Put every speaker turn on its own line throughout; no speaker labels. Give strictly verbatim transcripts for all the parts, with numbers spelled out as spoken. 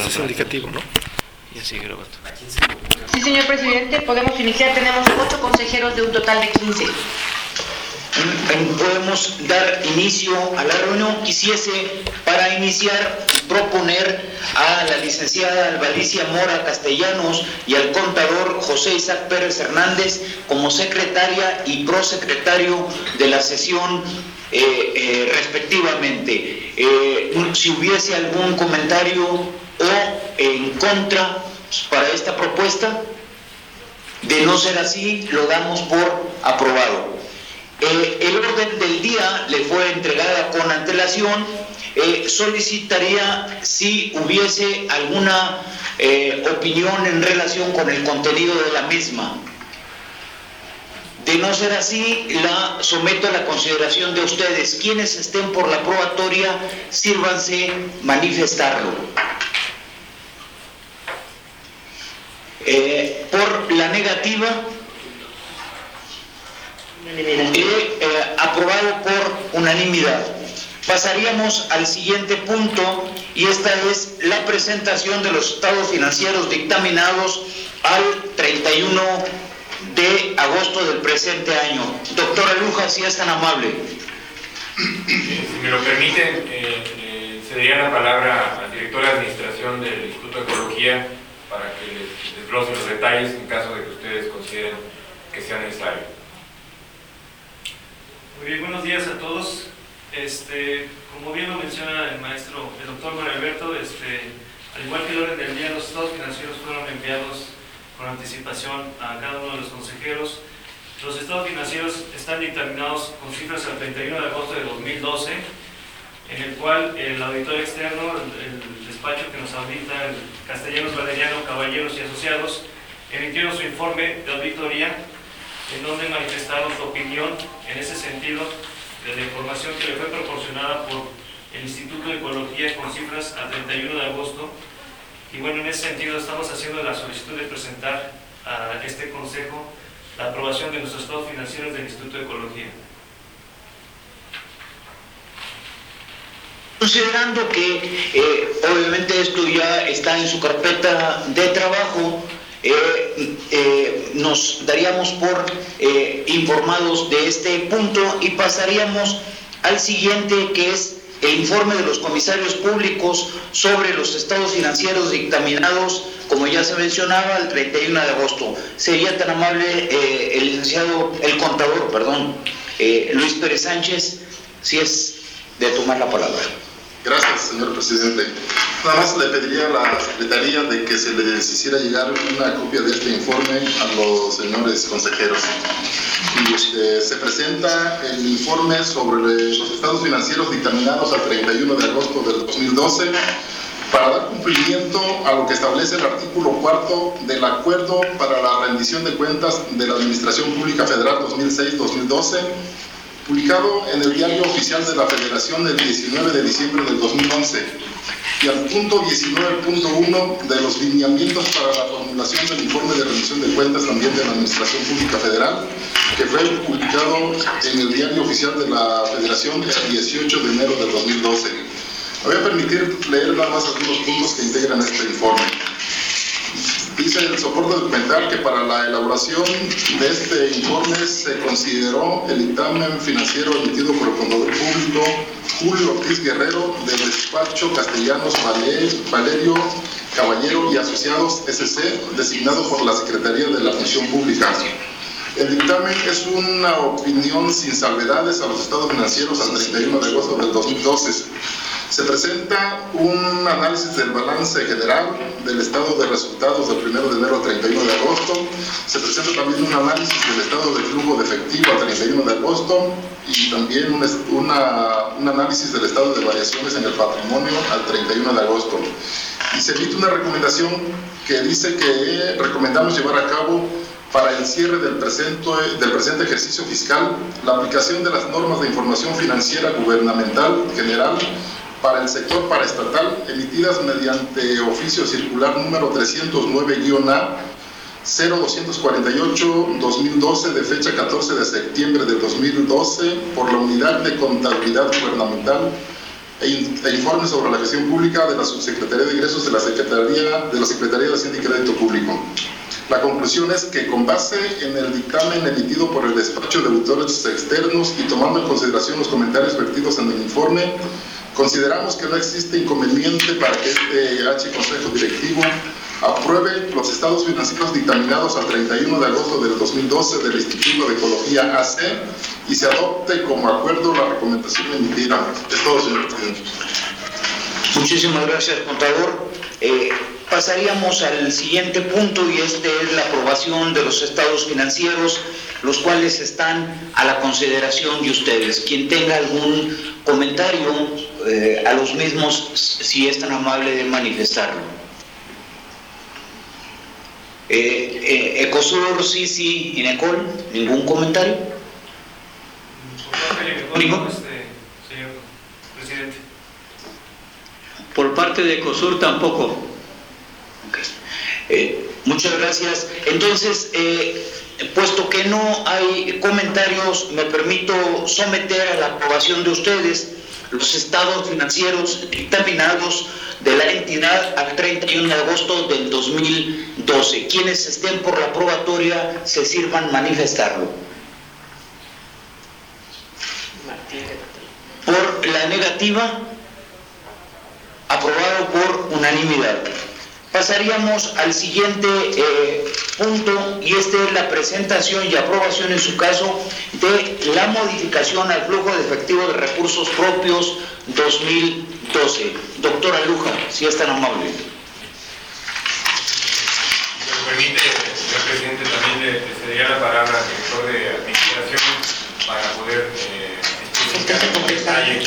es indicativo, ¿no?
Ya sigue grabando.
Sí, señor presidente, podemos iniciar. Tenemos ocho consejeros de un total de quince.
Podemos dar inicio a la reunión. Quisiese, para iniciar, proponer a la licenciada Albalicia Mora Castellanos y al contador José Isaac Pérez Hernández como secretaria y prosecretario de la sesión eh, eh, respectivamente. Eh, si hubiese algún comentario o en contra para esta propuesta, de no ser así, lo damos por aprobado. Eh, el orden del día le fue entregada con antelación. Eh, solicitaría si hubiese alguna eh, opinión en relación con el contenido de la misma. De no ser así, la someto a la consideración de ustedes. Quienes estén por la aprobatoria, sírvanse manifestarlo. Eh, por la negativa, eh, eh, aprobado por unanimidad. Pasaríamos al siguiente punto, y esta es la presentación de los estados financieros dictaminados al treinta y uno de agosto del presente año. Doctora Luja, si es tan amable.
Si me lo permiten, eh, eh, cedería la palabra al director de administración del Instituto de Ecología para que les desglose los detalles en caso de que ustedes consideren que sea necesario.
Muy bien, buenos días a todos. Este, como bien lo menciona el maestro, el doctor Mario Alberto, este, al igual que el orden del día, los estados financieros fueron enviados con anticipación a cada uno de los consejeros. Los estados financieros están dictaminados con cifras al treinta y uno de agosto de dos mil doce, en el cual el auditor externo, el, el despacho que nos audita, el Castellanos, Valeriano, Caballeros y Asociados, emitieron su informe de auditoría, en donde manifestaron su opinión en ese sentido de la información que le fue proporcionada por el Instituto de Ecología con cifras al treinta y uno de agosto. Y bueno, en ese sentido estamos haciendo la solicitud de presentar a este Consejo la aprobación de nuestros estados financieros del Instituto de Ecología.
Considerando que eh, obviamente esto ya está en su carpeta de trabajo, eh, eh, nos daríamos por eh, informados de este punto y pasaríamos al siguiente, que es el informe de los comisarios públicos sobre los estados financieros dictaminados, como ya se mencionaba, el treinta y uno de agosto. Sería tan amable eh, el licenciado, el contador, perdón, eh, Luis Pérez Sánchez, si es de tomar la palabra.
Gracias, señor presidente. Nada más le pediría a la Secretaría de que se les hiciera llegar una copia de este informe a los señores consejeros. Y este, se presenta el informe sobre los estados financieros dictaminados al treinta y uno de agosto del dos mil doce para dar cumplimiento a lo que establece el artículo cuarto del Acuerdo para la Rendición de Cuentas de la Administración Pública Federal dos mil seis dos mil doce, publicado en el Diario Oficial de la Federación el diecinueve de diciembre del dos mil once, y al punto diecinueve punto uno de los lineamientos para la formulación del informe de rendición de cuentas también de la Administración Pública Federal, que fue publicado en el Diario Oficial de la Federación el dieciocho de enero del dos mil doce. Me voy a permitir leer nada más algunos puntos que integran este informe. Dice el soporte documental que para la elaboración de este informe se consideró el dictamen financiero emitido por el contador público Julio Ortiz Guerrero del despacho Castellanos Valerio Caballero y Asociados S C, designado por la Secretaría de la Función Pública. El dictamen es una opinión sin salvedades a los estados financieros al treinta y uno de agosto del dos mil doce. Se presenta un análisis del balance general del estado de resultados del primero de enero al treinta y uno de agosto. Se presenta también un análisis del estado de flujo de efectivo al treinta y uno de agosto y también un, una, un análisis del estado de variaciones en el patrimonio al treinta y uno de agosto. Y se emite una recomendación que dice que recomendamos llevar a cabo para el cierre del presente, del presente ejercicio fiscal la aplicación de las normas de información financiera gubernamental general para el sector paraestatal emitidas mediante oficio circular número trescientos nueve A cero doscientos cuarenta y ocho guión dos mil doce de fecha catorce de septiembre de dos mil doce por la Unidad de Contabilidad Gubernamental e, in, e informe sobre la gestión pública de la Subsecretaría de Ingresos de la Secretaría de la Secretaría de Hacienda y Crédito Público. La conclusión es que, con base en el dictamen emitido por el despacho de auditores externos y tomando en consideración los comentarios vertidos en el informe, consideramos que no existe inconveniente para que este H Consejo Directivo apruebe los estados financieros dictaminados al treinta y uno de agosto del dos mil doce del Instituto de Ecología A C y se adopte como acuerdo la recomendación emitida. Es todo, señor presidente.
Muchísimas gracias, contador. Eh, pasaríamos al siguiente punto, y este es la aprobación de los estados financieros, los cuales están a la consideración de ustedes. Quien tenga algún comentario eh, a los mismos, si es tan amable de manifestarlo. Eh, eh, Ecosur, sí, sí, Inecol, ¿ningún comentario?
¿Ningún? Este, señor presidente.
Por parte de Ecosur tampoco.
Okay. Eh, muchas gracias. Entonces, eh, puesto que no hay comentarios, me permito someter a la aprobación de ustedes los estados financieros dictaminados de la entidad al treinta y uno de agosto del dos mil doce. Quienes estén por la aprobatoria se sirvan manifestarlo. Por la negativa, aprobado por unanimidad. Pasaríamos al siguiente eh, punto, y este es la presentación y aprobación en su caso de la modificación al flujo de efectivo de recursos propios dos mil doce. Doctora Luja, si es tan amable.
Si me permite, señor presidente, también le, le cedería la palabra al director de administración para poder eh, especificar con detalle.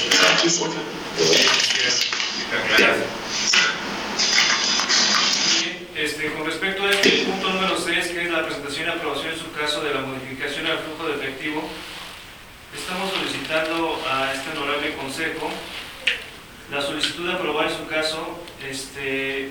Este, con respecto a este punto número seis, que es la presentación y aprobación en su caso de la modificación al flujo de efectivo, estamos solicitando a este honorable consejo la solicitud de aprobar en su caso este,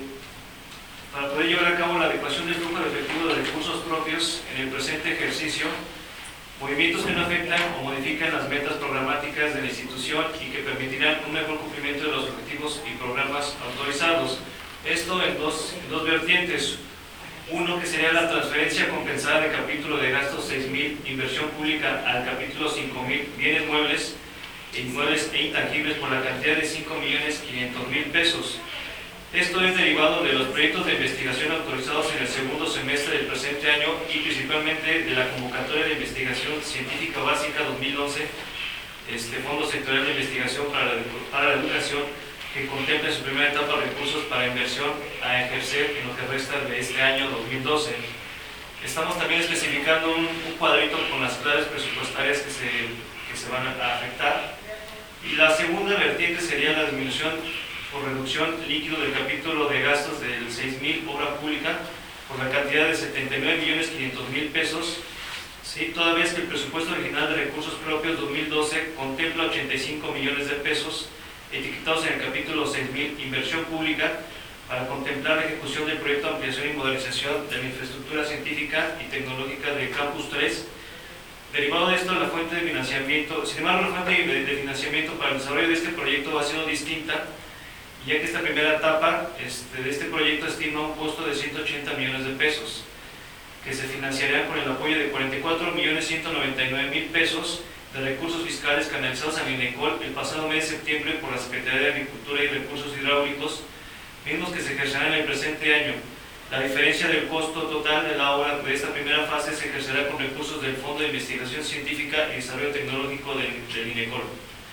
para poder llevar a cabo la adecuación del flujo de efectivo de recursos propios en el presente ejercicio, movimientos que no afectan o modifican las metas programáticas de la institución y que permitirán un mejor cumplimiento de los objetivos y programas autorizados. Esto en dos, en dos vertientes. Uno, que sería la transferencia compensada de capítulo de gastos seis mil, inversión pública, al capítulo cinco mil, bienes muebles, inmuebles e intangibles, por la cantidad de cinco millones quinientos mil pesos. Esto es derivado de los proyectos de investigación autorizados en el segundo semestre del presente año y principalmente de la convocatoria de investigación científica básica dos mil once, este Fondo Sectorial de Investigación para la, para la Educación, que contempla en su primera etapa recursos para inversión a ejercer en lo que resta de este año dos mil doce. Estamos también especificando un, un cuadrito con las claves presupuestarias que se, que se van a afectar. Y la segunda vertiente sería la disminución por reducción líquido del capítulo de gastos del seis mil, obra pública, por la cantidad de setenta y nueve millones quinientos mil pesos. Sí, toda vez que el presupuesto original de recursos propios dos mil doce contempla ochenta y cinco millones de pesos, etiquetados en el capítulo seis mil, inversión pública, para contemplar la ejecución del proyecto de ampliación y modernización de la infraestructura científica y tecnológica de Campus tres. Derivado de esto, la fuente de financiamiento, sin embargo, la fuente de, de financiamiento para el desarrollo de este proyecto ha sido distinta, ya que esta primera etapa este, de este proyecto estima un costo de ciento ochenta millones de pesos, que se financiarían con el apoyo de cuarenta y cuatro millones ciento noventa y nueve mil pesos de recursos fiscales canalizados al INECOL el pasado mes de septiembre por la Secretaría de Agricultura y Recursos Hidráulicos, mismos que se ejercerán en el presente año. La diferencia del costo total de la obra de esta primera fase se ejercerá con recursos del Fondo de Investigación Científica y Desarrollo Tecnológico del, del INECOL.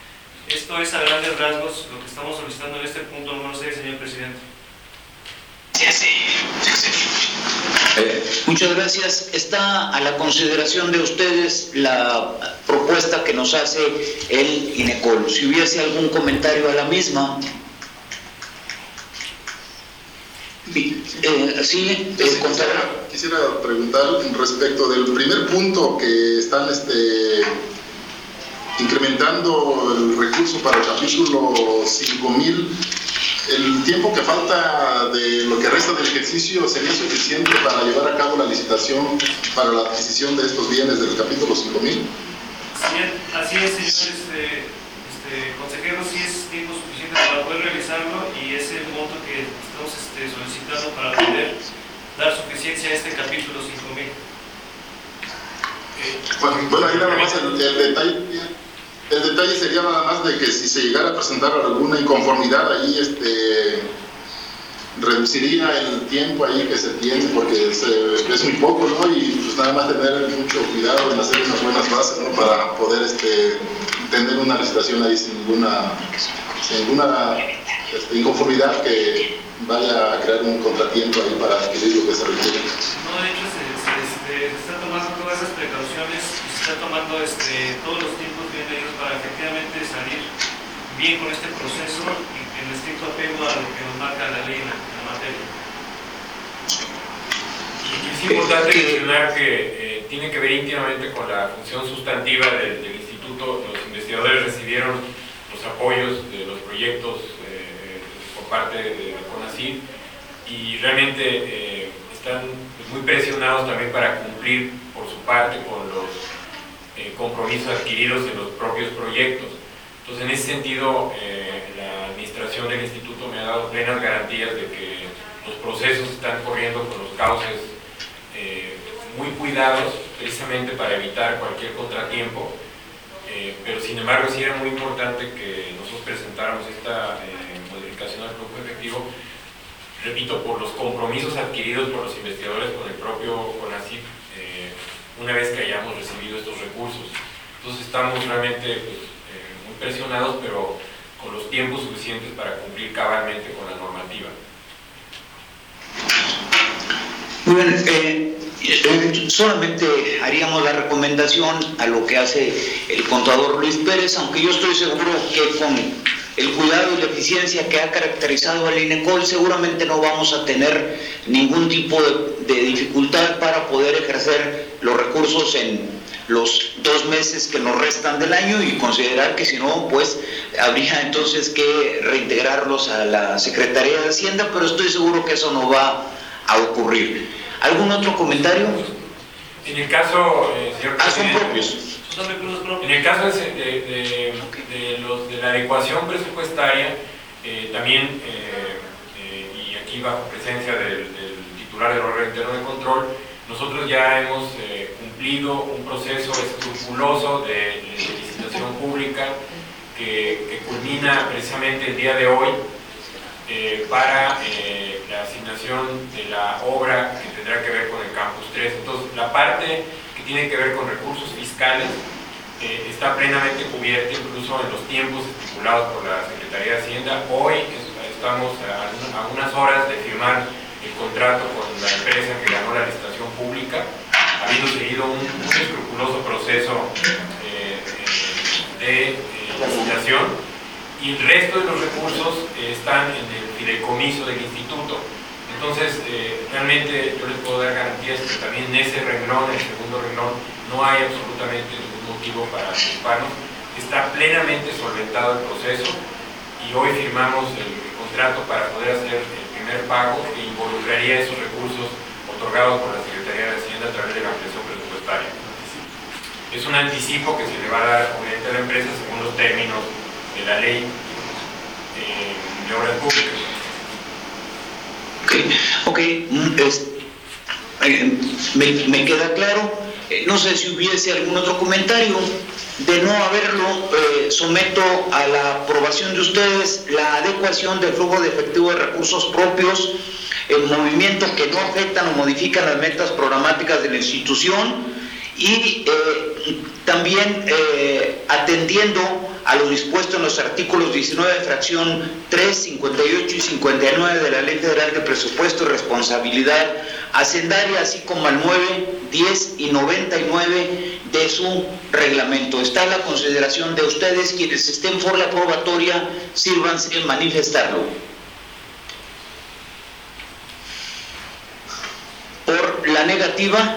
Esto es a grandes rasgos lo que estamos solicitando en este punto número seis, señor presidente.
Sí, sí, sí, sí. Eh, muchas gracias. Está a la consideración de ustedes la propuesta que nos hace el INECOL. Si hubiese algún comentario a la misma. Eh, sí, eh,
quisiera, quisiera preguntar respecto del primer punto que están este, incrementando el recurso para el capítulo cinco mil. ¿El tiempo que falta de lo que resta del ejercicio sería suficiente para llevar a cabo la licitación para la adquisición de estos bienes del capítulo cinco mil?
Así es, así es, señor este, este, consejero, sí es tiempo suficiente para poder realizarlo y ese monto que estamos este, solicitando para poder dar suficiencia a este capítulo cinco mil.
Bueno, bueno, ahí nada más el, el detalle, el detalle sería nada más de que si se llegara a presentar alguna inconformidad ahí, este, reduciría el tiempo ahí que se tiene, porque se, es muy poco, ¿no? Y pues nada más tener mucho cuidado en hacer unas buenas bases, ¿no? Para poder este, tener una licitación ahí sin ninguna, sin ninguna este, inconformidad que vaya a crear un contratiempo ahí para adquirir lo que se requiere.
No, de hecho se, se, este, se está tomando todas esas precauciones y se está tomando este, todos los tiempos bien medidos para efectivamente salir bien con este proceso y en estricto apego a lo que nos marca la ley en la, en la materia.
Y es importante mencionar que eh, tiene que ver íntimamente con la función sustantiva del, del instituto. Los investigadores recibieron los apoyos de los proyectos eh, por parte de la CONACYT y realmente eh, están muy presionados también para cumplir por su parte con los eh, compromisos adquiridos en los propios proyectos. Entonces, en ese sentido, eh, la administración del instituto me ha dado plenas garantías de que los procesos están corriendo con los cauces eh, muy cuidados, precisamente para evitar cualquier contratiempo, eh, pero sin embargo sí era muy importante que nosotros presentáramos esta eh, modificación al flujo efectivo, repito, por los compromisos adquiridos por los investigadores con el propio CONACYT, eh, una vez que hayamos recibido estos recursos. Entonces estamos realmente pues, eh, muy presionados, pero con los tiempos suficientes para cumplir cabalmente con la normativa.
Muy bien, eh, eh, solamente haríamos la recomendación a lo que hace el contador Luis Pérez, aunque yo estoy seguro que con el cuidado y la eficiencia que ha caracterizado al INECOL seguramente no vamos a tener ningún tipo de, de dificultad para poder ejercer los recursos en los dos meses que nos restan del año y considerar que si no, pues habría entonces que reintegrarlos a la Secretaría de Hacienda, pero estoy seguro que eso no va a ocurrir. ¿Algún otro comentario?
En el caso, eh, señor
ah, son
presidente,
propios.
En el caso de, de, de, de, los, de la adecuación presupuestaria, eh, también, eh, eh, y aquí bajo presencia del, del titular del órgano interno de control, nosotros ya hemos eh, cumplido un proceso escrupuloso de, de licitación pública que, que culmina precisamente el día de hoy eh, para eh, la asignación de la obra que tendrá que ver con el Campus tres. Entonces, la parte que tiene que ver con recursos fiscales eh, está plenamente cubierta, incluso en los tiempos estipulados por la Secretaría de Hacienda. Hoy estamos a, a unas horas de firmar el contrato con la empresa que ganó la licitación pública, habiendo seguido un, un escrupuloso proceso eh, de eh, licitación, y el resto de los recursos eh, están en el fideicomiso del instituto. Entonces, eh, realmente yo les puedo dar garantías que también en ese renglón, en el segundo renglón, no hay absolutamente ningún motivo para anticiparnos. Está plenamente solventado el proceso y hoy firmamos el, el contrato para poder hacer el primer pago que involucraría esos recursos otorgados por la Secretaría de Hacienda a través de la ampliación presupuestaria. Es un anticipo que se le va a dar obviamente a la empresa según los términos de la ley eh, de obras públicas.
Ok, okay. Es, eh, me, me queda claro. Eh, no sé si hubiese algún otro comentario. De no haberlo, eh, someto a la aprobación de ustedes la adecuación del flujo de efectivo de recursos propios en movimiento que no afectan o modifican las metas programáticas de la institución y eh, también eh, atendiendo a lo dispuesto en los artículos diecinueve, fracción tres, cincuenta y ocho y cincuenta y nueve de la Ley Federal de Presupuesto y Responsabilidad Hacendaria, así como al nueve, diez y noventa y nueve de su reglamento. Está a la consideración de ustedes. Quienes estén por la aprobatoria, sírvanse en manifestarlo. Por la negativa,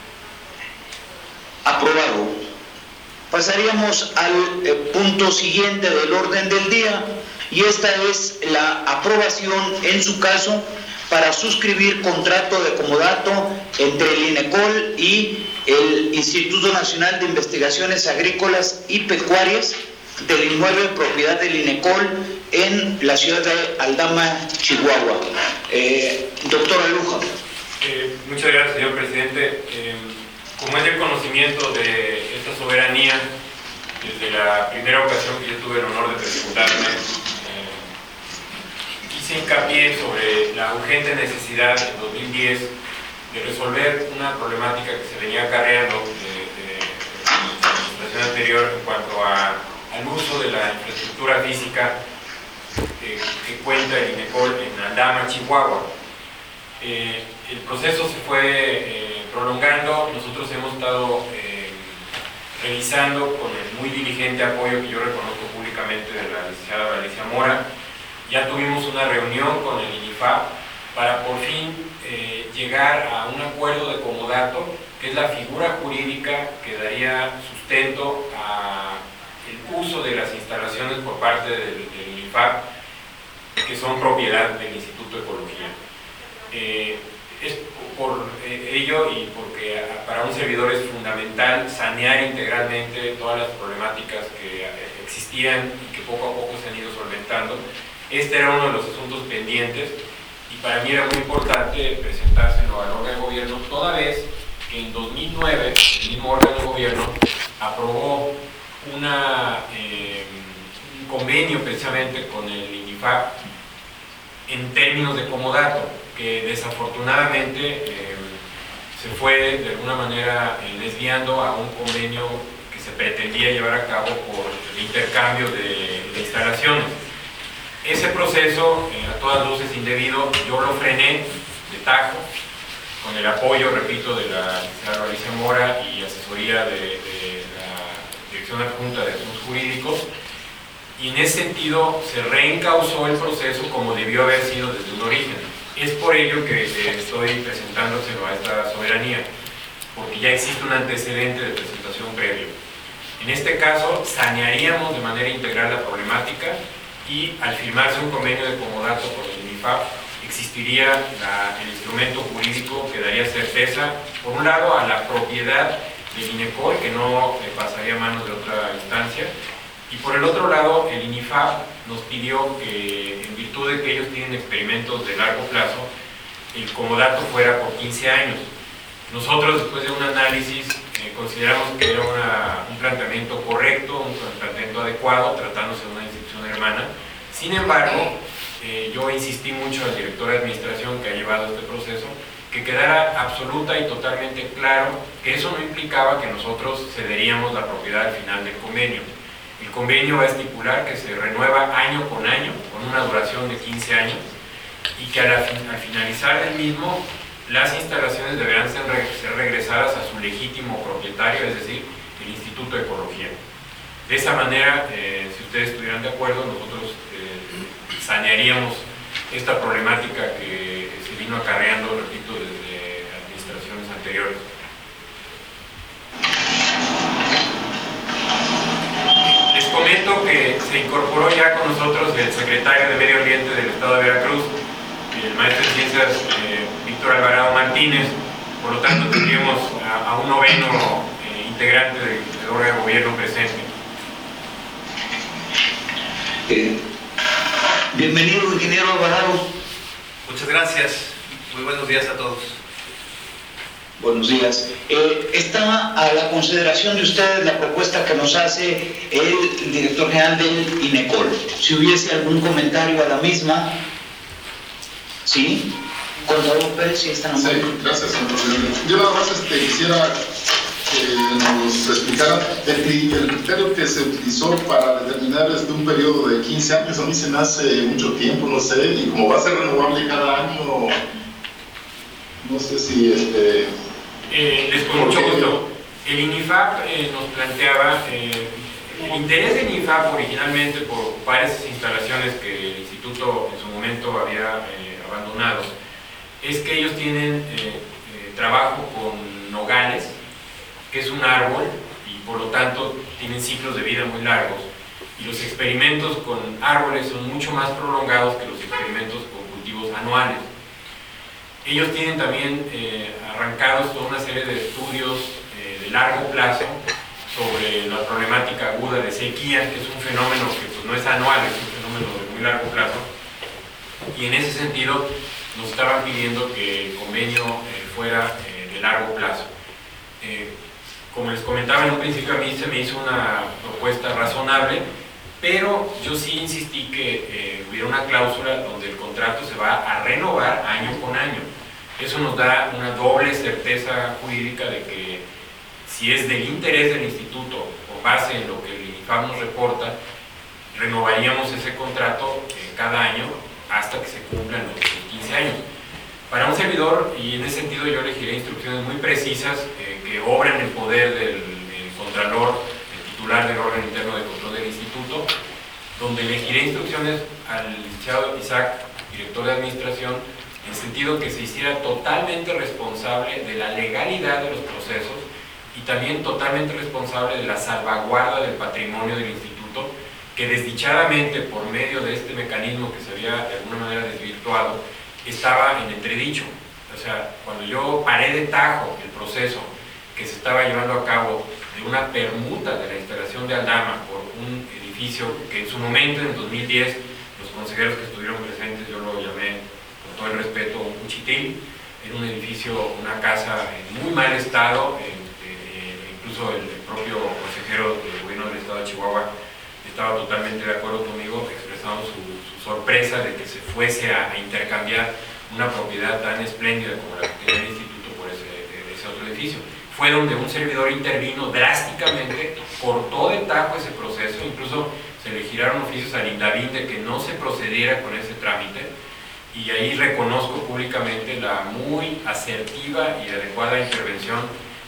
aprobado. Pasaríamos al eh, punto siguiente del orden del día, y esta es la aprobación, en su caso, para suscribir contrato de comodato entre el INECOL y el Instituto Nacional de Investigaciones Agrícolas y Pecuarias del inmueble propiedad del INECOL en la ciudad de Aldama, Chihuahua. Eh, doctor Aluja.
Eh, muchas gracias, señor presidente. Eh, como es el conocimiento de esta soberanía, desde la primera ocasión que yo tuve el honor de presentarme, eh, hice hincapié sobre la urgente necesidad en dos mil diez de resolver una problemática que se venía acarreando de, de, de la administración anterior en cuanto a, al uso de la infraestructura física eh, que cuenta el INECOL en Aldama, Chihuahua. Eh, el proceso se fue eh, prolongando. Nosotros hemos estado eh, revisando con el muy diligente apoyo que yo reconozco públicamente de la licenciada Valicia Mora. Ya tuvimos una reunión con el INIFAP para por fin eh, llegar a un acuerdo de comodato, que es la figura jurídica que daría sustento al uso de las instalaciones por parte del, del INIFAP, que son propiedad del Instituto de Ecología. Eh, es por eh, ello y porque a, para un servidor es fundamental sanear integralmente todas las problemáticas que eh, existían y que poco a poco se han ido solventando. Este era uno de los asuntos pendientes y para mí era muy importante presentárselo al órgano de gobierno, toda vez que en dos mil nueve el mismo órgano de gobierno aprobó una, eh, un convenio precisamente con el INIFAP en términos de comodato, que desafortunadamente eh, se fue de alguna manera eh, desviando a un convenio que se pretendía llevar a cabo por el intercambio de, de instalaciones. Ese proceso, eh, a todas luces indebido, yo lo frené de tajo, con el apoyo, repito, de la licenciada Valicia Mora y asesoría de, de la Dirección Adjunta de Asuntos Jurídicos, y en ese sentido se reencauzó el proceso como debió haber sido desde un origen. Es por ello que eh, estoy presentándoselo a esta soberanía, porque ya existe un antecedente de presentación previo. En este caso, sanearíamos de manera integral la problemática y al firmarse un convenio de comodato con el INIFAP, existiría la, el instrumento jurídico que daría certeza, por un lado, a la propiedad del INECOL, que no eh, pasaría a manos de otra instancia, y por el otro lado, el INIFAP nos pidió que, en virtud de que ellos tienen experimentos de largo plazo, el comodato fuera por quince años. Nosotros, después de un análisis, eh, consideramos que era una, un planteamiento correcto, un planteamiento adecuado, tratándose de una institución hermana. Sin embargo, eh, yo insistí mucho al director de administración que ha llevado este proceso, que quedara absoluta y totalmente claro que eso no implicaba que nosotros cederíamos la propiedad al final del convenio. El convenio va a estipular que se renueva año con año, con una duración de quince años, y que al, al finalizar del mismo, las instalaciones deberán ser, ser regresadas a su legítimo propietario, es decir, el Instituto de Ecología. De esa manera, eh, si ustedes estuvieran de acuerdo, nosotros eh, sanearíamos esta problemática que se vino acarreando, repito, desde administraciones anteriores. Les comento que se incorporó ya con nosotros el secretario de Medio Ambiente del Estado de Veracruz, el maestro de Ciencias eh, Víctor Alvarado Martínez. Por lo tanto tendríamos a, a un noveno eh, integrante del, del órgano de gobierno presente.
Eh, bienvenido, ingeniero Alvarado.
Muchas gracias. Muy buenos días a todos.
Buenos días. Eh, está a la consideración de ustedes la propuesta que nos hace el director general del INECOL. Si hubiese algún comentario a la misma. ¿Sí? Contador Pérez, si están.
Sí, gracias, señor presidente. Yo nada más este, quisiera que nos explicara el, el criterio que se utilizó para determinar este, un periodo de quince años. A mí se me hace mucho tiempo, no sé, y como va a ser renovable cada año, no sé si este...
Eh, les con mucho gusto. El INIFAP eh, nos planteaba, eh, el interés del INIFAP originalmente por ocupar esas instalaciones que el instituto en su momento había eh, abandonado, es que ellos tienen eh, eh, trabajo con nogales, que es un árbol, y por lo tanto tienen ciclos de vida muy largos, y los experimentos con árboles son mucho más prolongados que los experimentos con cultivos anuales. Ellos tienen también eh, arrancados toda una serie de estudios eh, de largo plazo sobre la problemática aguda de sequía, que es un fenómeno que pues, no es anual, es un fenómeno de muy largo plazo, y en ese sentido nos estaban pidiendo que el convenio eh, fuera eh, de largo plazo. Eh, como les comentaba en un principio, a mí se me hizo una propuesta razonable, pero yo sí insistí que eh, hubiera una cláusula donde el contrato se va a renovar año con año. Eso nos da una doble certeza jurídica de que si es del interés del instituto o base en lo que el INIFAP nos reporta, renovaríamos ese contrato eh, cada año hasta que se cumplan los quince años. Para un servidor, y en ese sentido yo elegiré instrucciones muy precisas eh, que obran el poder del, del Contralor, el titular del órgano interno de control del instituto, donde elegiré instrucciones al licenciado Isaac, director de administración, en sentido que se hiciera totalmente responsable de la legalidad de los procesos y también totalmente responsable de la salvaguarda del patrimonio del instituto, que desdichadamente por medio de este mecanismo que se había de alguna manera desvirtuado, estaba en entredicho. O sea, cuando yo paré de tajo el proceso que se estaba llevando a cabo de una permuta de la instalación de Aldama por un edificio que en su momento, en dos mil diez, los consejeros que estuvieron presentes, yo lo llamé con todo el respeto un cuchitín, era un edificio, una casa en muy mal estado, eh, eh, incluso el, el propio consejero del gobierno del estado de Chihuahua estaba totalmente de acuerdo conmigo, expresando su, su sorpresa de que se fuese a, a intercambiar una propiedad tan espléndida como la que tenía el instituto por ese, ese otro edificio. Fue donde un servidor intervino drásticamente, cortó de tajo ese proceso, incluso se le giraron oficios al INDAVIN de que no se procediera con ese trámite, y ahí reconozco públicamente la muy asertiva y adecuada intervención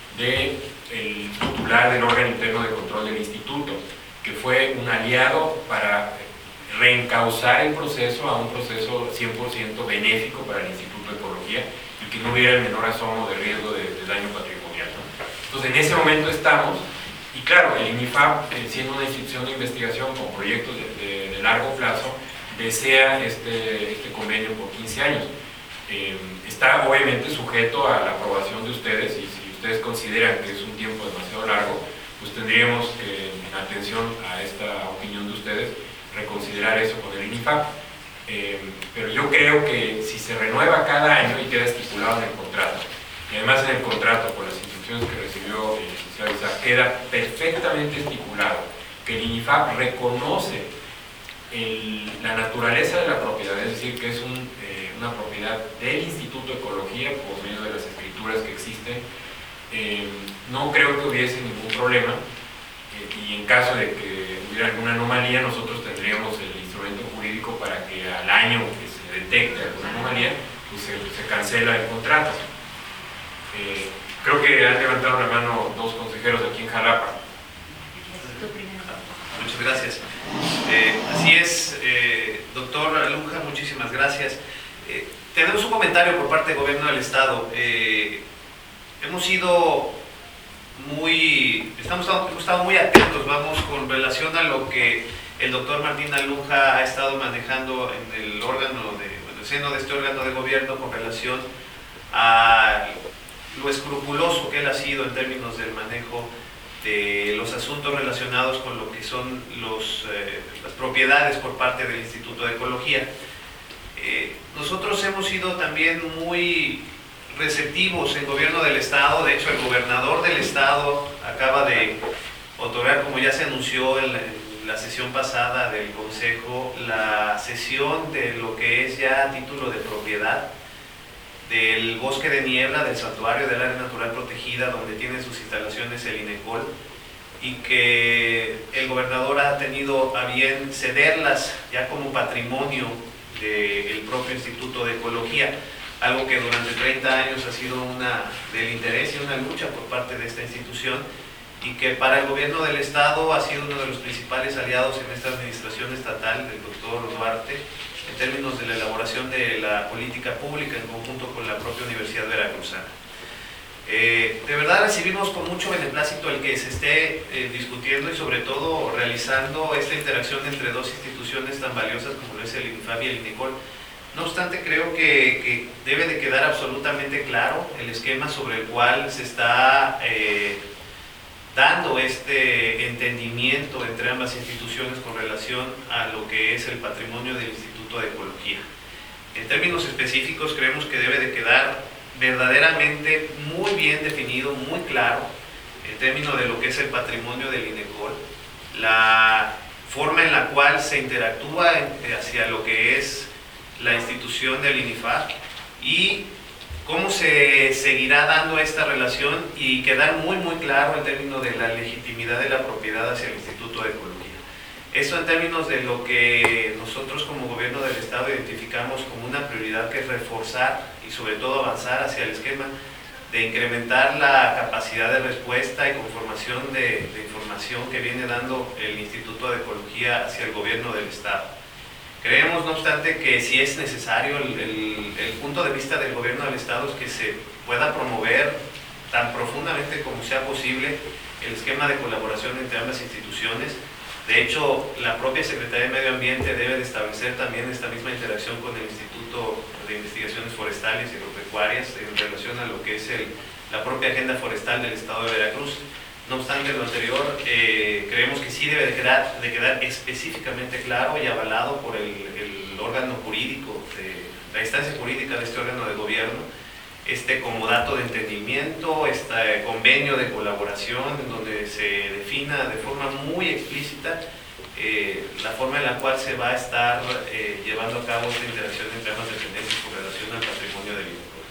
del titular del órgano interno de control del instituto, que fue un aliado para reencauzar el proceso a un proceso cien por ciento benéfico para el Instituto de Ecología y que no hubiera el menor asomo de riesgo de, de daño patrimonial, ¿no? Entonces, en ese momento estamos, y claro, el INIFAP, eh, siendo una institución de investigación con proyectos de, de, de largo plazo, desea este, este convenio por quince años. Eh, está obviamente sujeto a la aprobación de ustedes, y si ustedes consideran que es un tiempo demasiado largo, pues tendríamos que, en atención a esta opinión de ustedes, reconsiderar eso con el INIFAP. Eh, pero yo creo que si se renueva cada año y queda estipulado en el contrato, y además en el contrato, con las instrucciones que recibió el licenciado Isaac, queda perfectamente estipulado que el INIFAP reconoce el, la naturaleza de la propiedad, es decir, que es un, eh, una propiedad del Instituto de Ecología por medio de las escrituras que existen. Eh, no creo que hubiese ningún problema, eh, y en caso de que hubiera alguna anomalía, nosotros tendríamos el instrumento jurídico para que al año que se detecte alguna anomalía, pues se, se cancela el contrato. Eh, creo que han levantado la mano dos consejeros aquí en Jalapa.
Muchas gracias. Eh, así es, eh, doctor Alunja, muchísimas gracias. Eh, tenemos un comentario por parte del Gobierno del Estado. Eh, hemos sido muy, estamos, hemos estado muy atentos, vamos, con relación a lo que el doctor Martín Alunja ha estado manejando en el órgano, de, en el seno de este órgano de gobierno con relación a lo escrupuloso que él ha sido en términos del manejo de los asuntos relacionados con lo que son los, eh, las propiedades por parte del Instituto de Ecología. Eh, nosotros hemos sido también muy receptivos en gobierno del Estado. De hecho, el gobernador del Estado acaba de otorgar, como ya se anunció en la, en la sesión pasada del Consejo, la cesión de lo que es ya a título de propiedad del bosque de niebla, del santuario del área natural protegida, donde tiene sus instalaciones el INECOL, y que el gobernador ha tenido a bien cederlas ya como patrimonio del propio Instituto de Ecología, algo que durante treinta años ha sido una, del interés y una lucha por parte de esta institución, y que para el gobierno del Estado ha sido uno de los principales aliados en esta administración estatal del doctor Duarte, en términos de la elaboración de la política pública en conjunto con la propia Universidad Veracruzana. Eh, de verdad recibimos con mucho beneplácito el que se esté eh, discutiendo y sobre todo realizando esta interacción entre dos instituciones tan valiosas como lo es el INIFAP y el INECOL. No obstante, creo que, que debe de quedar absolutamente claro el esquema sobre el cual se está eh, dando este entendimiento entre ambas instituciones con relación a lo que es el patrimonio del Instituto de Ecología. En términos específicos, creemos que debe de quedar verdaderamente muy bien definido, muy claro, en términos de lo que es el patrimonio del INECOL, la forma en la cual se interactúa hacia lo que es la institución del INIFAP y cómo se seguirá dando esta relación, y quedar muy muy claro en términos de la legitimidad de la propiedad hacia el Instituto de Ecología. Esto en términos de lo que nosotros como gobierno del Estado identificamos como una prioridad, que es reforzar y sobre todo avanzar hacia el esquema de incrementar la capacidad de respuesta y conformación de, de información que viene dando el Instituto de Ecología hacia el gobierno del Estado. Creemos, no obstante, que si es necesario, el, el, el punto de vista del gobierno del Estado es que se pueda promover tan profundamente como sea posible el esquema de colaboración entre ambas instituciones. De hecho, la propia Secretaría de Medio Ambiente debe de establecer también esta misma interacción con el Instituto de Investigaciones Forestales y Agropecuarias en relación a lo que es el, la propia agenda forestal del Estado de Veracruz. No obstante lo anterior, eh, creemos que sí debe de quedar, de quedar específicamente claro y avalado por el, el órgano jurídico, de, la instancia jurídica de este órgano de gobierno, este como dato de entendimiento, este convenio de colaboración en donde se defina de forma muy explícita eh, la forma en la cual se va a estar eh, llevando a cabo esta interacción entre ambas dependencias con relación al patrimonio del INECOL.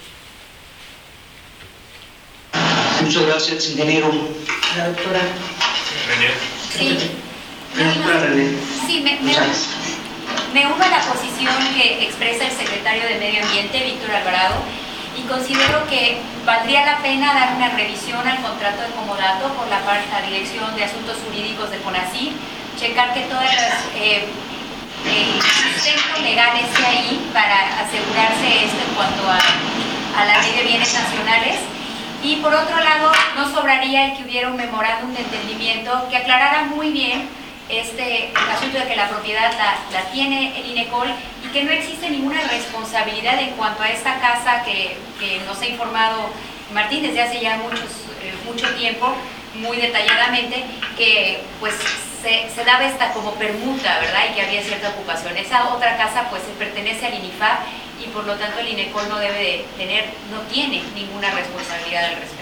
Muchas gracias, ingeniero.
La doctora.
René.
Sí,
La doctora René.
sí me, me, me uno a la posición que expresa el secretario de Medio Ambiente, Víctor Alvarado, y considero que valdría la pena dar una revisión al contrato de comodato por la, la Dirección de Asuntos Jurídicos de CONACYT, checar que todo eh, el sustento legal esté ahí para asegurarse esto en cuanto a, a la Ley de Bienes Nacionales. Y por otro lado, no sobraría el que hubiera un memorándum de entendimiento que aclarara muy bien este el asunto de que la propiedad la, la tiene el INECOL y que no existe ninguna responsabilidad en cuanto a esta casa que, que nos ha informado Martín desde hace ya muchos, eh, mucho tiempo, muy detalladamente, que pues se, se daba esta como permuta, ¿verdad? Y que había cierta ocupación. Esa otra casa pues se pertenece al INIFAP y por lo tanto el INECOL no debe de tener, no tiene ninguna responsabilidad al respecto.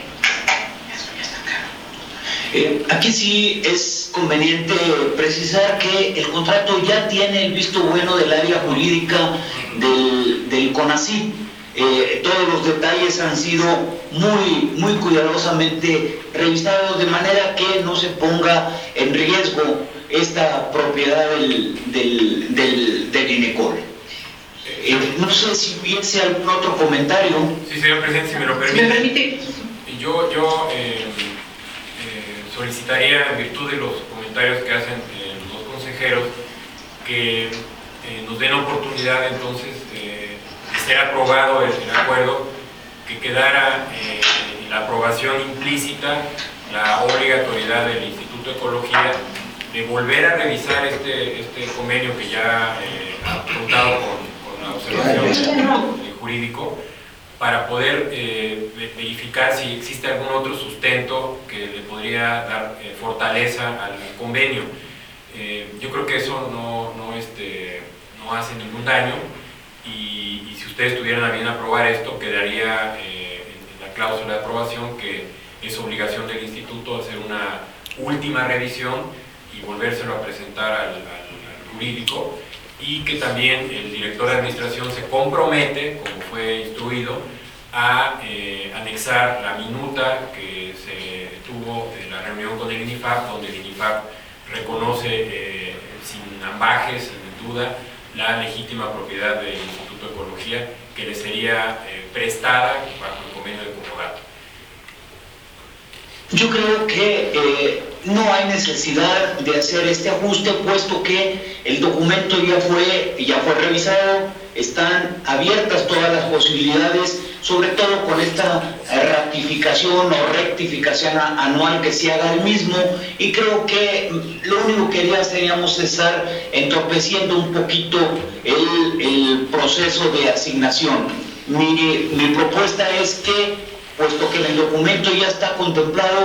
Eh, aquí sí es conveniente precisar que el contrato ya tiene el visto bueno del área jurídica del, del CONACYT. Eh, todos los detalles han sido muy, muy cuidadosamente revisados de manera que no se ponga en riesgo esta propiedad del, del, del, del INECOL. Eh, no sé si hubiese algún otro comentario.
Sí, señor presidente, si me lo permite.
¿Me permite?
Yo, yo eh, eh, solicitaría, en virtud de los comentarios que hacen eh, los dos consejeros, que eh, nos den oportunidad entonces eh, de ser aprobado el, el acuerdo, que quedara eh, en la aprobación implícita la obligatoriedad del Instituto de Ecología de volver a revisar este, este convenio que ya eh, ha contado con la observación eh, jurídico, para poder eh, verificar si existe algún otro sustento que le podría dar eh, fortaleza al, al convenio. Eh, yo creo que eso no, no, este, no hace ningún daño, y, y si ustedes tuvieran a bien aprobar esto, quedaría eh, en, en la cláusula de aprobación que es obligación del instituto hacer una última revisión y volvérselo a presentar al, al, al jurídico, y que también el director de administración se compromete, como fue instruido, a eh, anexar la minuta que se tuvo en la reunión con el INIFAP, donde el INIFAP reconoce eh, sin ambajes, sin duda, la legítima propiedad del Instituto de Ecología, que le sería eh, prestada bajo el convenio de comodato.
Yo creo que eh, no hay necesidad de hacer este ajuste, puesto que el documento ya fue, ya fue revisado, están abiertas todas las posibilidades, sobre todo con esta ratificación o rectificación anual que se haga el mismo, y creo que lo único que ya seríamos estar entorpeciendo un poquito el, el proceso de asignación. Mi, mi propuesta es que, puesto que en el documento ya está contemplado,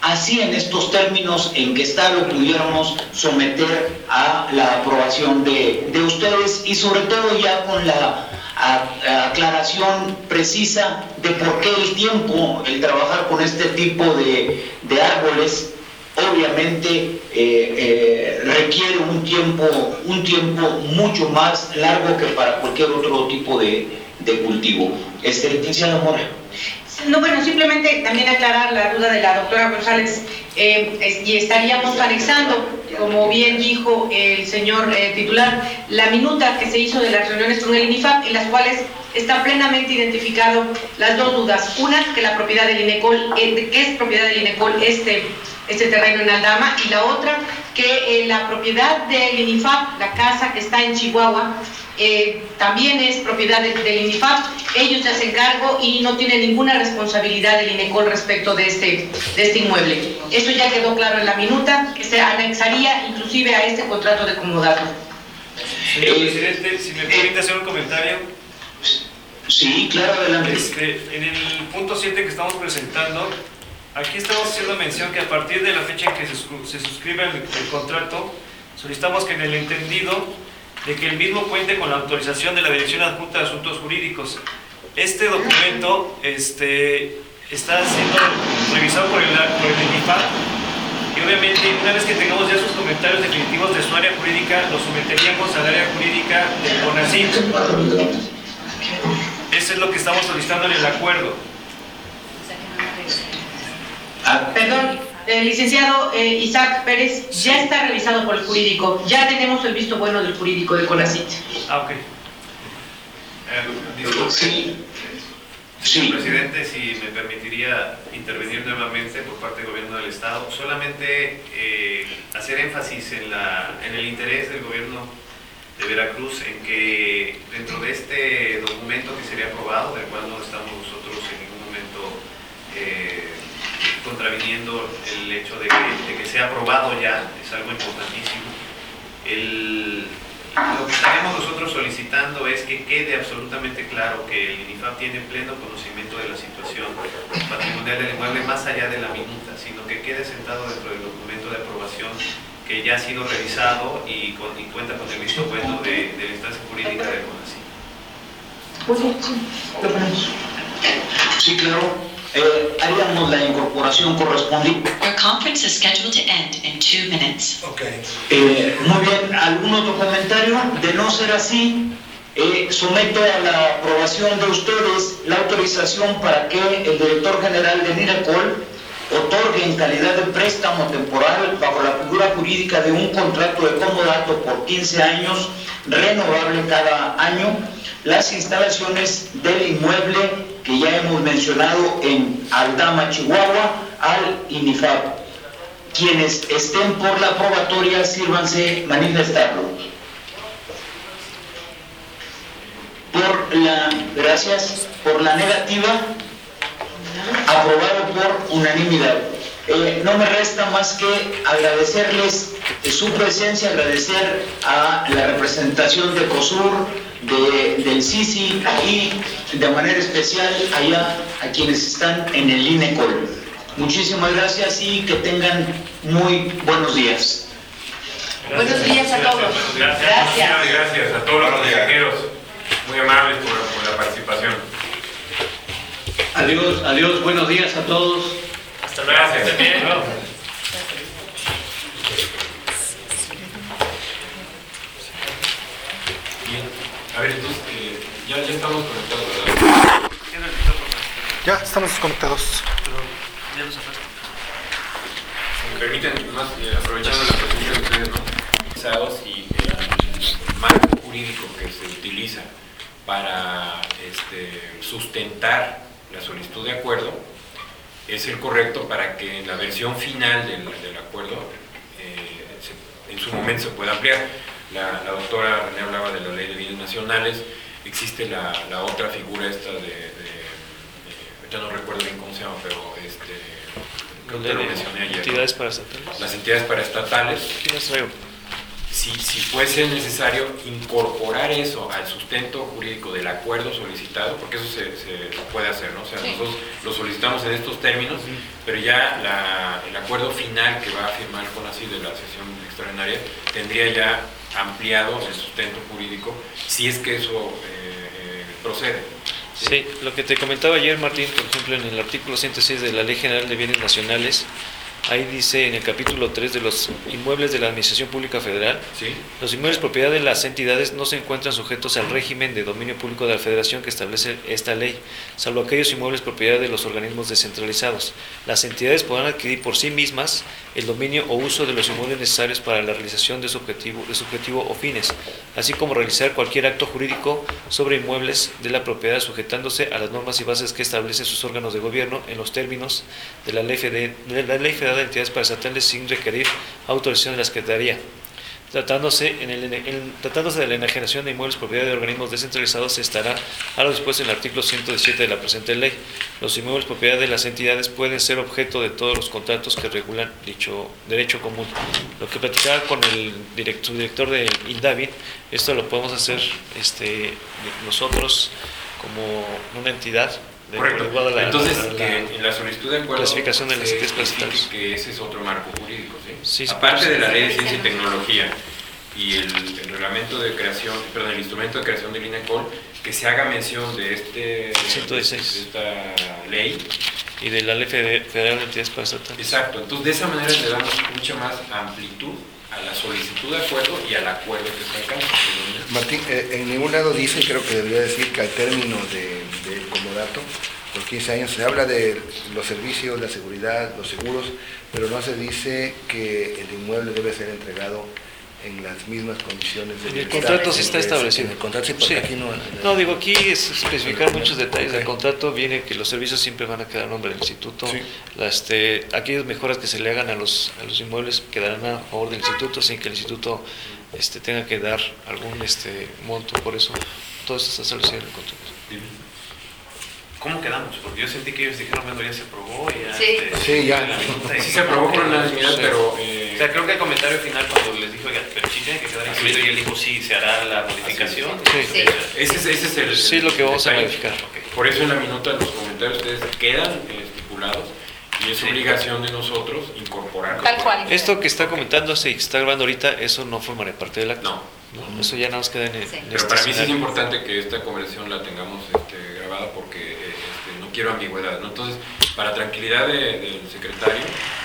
así en estos términos en que está lo pudiéramos someter a la aprobación de, de ustedes y sobre todo ya con la a, a aclaración precisa de por qué el tiempo, el trabajar con este tipo de, de árboles obviamente eh, eh, requiere un tiempo, un tiempo mucho más largo que para cualquier otro tipo de, de cultivo. Este, licenciada Mora.
No, bueno, simplemente también aclarar la duda de la doctora González, eh, es, y estaríamos anexando, como bien dijo el señor eh, titular, la minuta que se hizo de las reuniones con el INIFAP, en las cuales está plenamente identificado las dos dudas. Una, que la propiedad del INECOL, eh, que es propiedad del INECOL este, este terreno en Aldama, y la otra, que eh, la propiedad del INIFAP, la casa que está en Chihuahua, Eh, también es propiedad del, del INIFAP. Ellos se hacen cargo y no tienen ninguna responsabilidad del INECOL respecto de este, de este inmueble. Eso ya quedó claro en la minuta, que se anexaría inclusive a este contrato de comodato.
Señor presidente, si me permite hacer un comentario.
Sí, claro, adelante.
Este, en el punto siete que estamos presentando, aquí estamos haciendo mención que a partir de la fecha en que se, se suscribe el, el contrato, solicitamos que en el entendido de que el mismo cuente con la autorización de la Dirección Adjunta de Asuntos Jurídicos. Este documento este, está siendo revisado por el, por el INIFAP y obviamente una vez que tengamos ya sus comentarios definitivos de su área jurídica, los someteríamos al área jurídica del CONACYT. Eso es lo que estamos solicitando en el acuerdo.
Ah, perdón, eh, licenciado eh, Isaac Pérez, sí. Ya está revisado por el jurídico, ya tenemos el visto bueno del jurídico de CONACYT.
Ah, ok.
Eh, disculpe,
sí.
Señor
Sí.
presidente, si me permitiría intervenir nuevamente por parte del gobierno del estado, solamente eh, hacer énfasis en, la, en el interés del gobierno de Veracruz en que dentro de este documento que sería aprobado, del cual no estamos nosotros en ningún momento eh, contraviniendo el hecho de que, de que sea aprobado ya, es algo importantísimo. El, lo que estaremos nosotros solicitando es que quede absolutamente claro que el INIFAP tiene pleno conocimiento de la situación patrimonial del inmueble más allá de la minuta, sino que quede sentado dentro del documento de aprobación que ya ha sido revisado y, con, y cuenta con el visto bueno de, de la instancia jurídica del CONACYT.
Sí, claro. Eh, haríamos la incorporación correspondiente.
Your conference is scheduled to end in two minutes.
Okay.
Eh, muy bien, ¿algún otro comentario? De no ser así, eh, someto a la aprobación de ustedes la autorización para que el director general de NIRECOL otorgue en calidad de préstamo temporal bajo la figura jurídica de un contrato de comodato por quince años, renovable cada año, las instalaciones del inmueble que ya hemos mencionado en Aldama, Chihuahua, al INIFAP. Quienes estén por la aprobatoria, sírvanse manifestarlo. Por la, gracias, por la negativa, aprobado por unanimidad. Eh, no me resta más que agradecerles eh, su presencia, agradecer a la representación de COSUR, de, del C I C I y de manera especial allá a quienes están en el INECOL. Muchísimas gracias y que tengan muy buenos días.
Gracias.
Buenos días a todos.
Gracias.
Gracias.
Muchas gracias a todos los consejeros, muy amables por, por la participación.
Adiós, adiós, buenos días a todos.
Hasta luego.
Gracias.
Bien.
Bien. A ver, entonces, eh, ya, ya estamos conectados, ¿verdad?
Ya estamos conectados.
Pero ya lo sacaste.
Si me permiten, más, eh, aprovechando la presencia de ustedes, ¿no? Y el marco jurídico que se utiliza para este, sustentar la solicitud de acuerdo es el correcto para que en la versión final del, del acuerdo eh, se, en su momento se pueda ampliar. La, la doctora René hablaba de la ley de bienes nacionales, existe la, la otra figura esta de, de, de, ya no recuerdo bien cómo se llama, pero este, creo que lo mencioné ayer.
Entidades paraestatales.
Las entidades paraestatales.
Aquí las traigo.
Si si, si fuese necesario incorporar eso al sustento jurídico del acuerdo solicitado, porque eso se, se puede hacer, ¿no? O sea, sí. nosotros lo solicitamos en estos términos, uh-huh. pero ya la, el acuerdo final que va a firmar CONACYT de la sesión extraordinaria tendría ya ampliado el sustento jurídico, si es que eso eh, eh, procede.
¿Sí? Sí, lo que te comentaba ayer, Martín, por ejemplo, en el artículo ciento seis de la Ley General de Bienes Nacionales, ahí dice en el capítulo tres de los inmuebles de la Administración Pública Federal,
¿sí?
Los inmuebles propiedad de las entidades no se encuentran sujetos al régimen de dominio público de la Federación que establece esta ley, salvo aquellos inmuebles propiedad de los organismos descentralizados. Las entidades podrán adquirir por sí mismas el dominio o uso de los inmuebles necesarios para la realización de su objetivo, de su objetivo o fines, así como realizar cualquier acto jurídico sobre inmuebles de la propiedad sujetándose a las normas y bases que establecen sus órganos de gobierno en los términos de la Ley Federal, de la Ley Federal de Entidades Paraestatales sin requerir autorización de la Secretaría. Tratándose, en el, en, tratándose de la enajenación de inmuebles propiedad de organismos descentralizados, se estará a lo dispuesto en el artículo ciento diecisiete de la presente ley. Los inmuebles propiedad de las entidades pueden ser objeto de todos los contratos que regulan dicho derecho común. Lo que platicaba con el director, director de INDAVID, esto lo podemos hacer este, nosotros como una entidad.
Correcto. La, Entonces, la, la, que en la solicitud de acuerdo
clasificación de las entidades paraestatales,
que ese es otro marco jurídico, ¿sí?
Sí,
aparte de la Ley de Ciencia y Tecnología y el, el reglamento de creación, perdón, el instrumento de creación del INACOL, que se haga mención de este
ciento dieciséis
de esta ley
y de la Ley Federal de Entidades Paraestatales.
Exacto. Entonces, de esa manera le damos mucha más amplitud a la solicitud de acuerdo y al acuerdo que se alcanza.
Martín, eh, en ningún lado dice, creo que debería decir que al término de, del comodato, los quince años, se habla de los servicios, la seguridad, los seguros, pero no se dice que el inmueble debe ser entregado en las mismas condiciones de
en el contrato sí está establecido.
En el contrato sí, porque
sí.
aquí no...
No, digo, aquí es especificar muchos detalles del contrato, viene que los servicios siempre van a quedar a nombre del instituto, sí. la, este, aquellas mejoras que se le hagan a los, a los inmuebles quedarán a favor del instituto sin que el instituto este, tenga que dar algún este, monto, por eso todo esto está establecido en el contrato.
¿Cómo quedamos? Porque yo sentí que ellos dijeron, bueno, ya se aprobó y ya...
Sí,
este,
sí ya.
La
sí se aprobó por unanimidad, sí. pero... Eh,
o sea, creo que el comentario final cuando les dijo, oiga, pero sí tiene que quedar incluido, y él dijo, sí, se hará la modificación.
Sí.
Sí.
Ese, es, ese es el...
Sí,
el,
lo que vamos
el
a modificar.
Okay. Por eso en la minuta de los comentarios ustedes quedan eh, estipulados y es sí. obligación de nosotros incorporar.
Tal cual.
Esto que está comentando, se está grabando ahorita, eso no formará parte del acto.
No.
No, eso ya nada más queda en,
sí.
en
Pero para mí sí es importante que esta conversación la tengamos este, grabada porque eh, este, no quiero ambigüedad, ¿no? Entonces, para tranquilidad de, del secretario,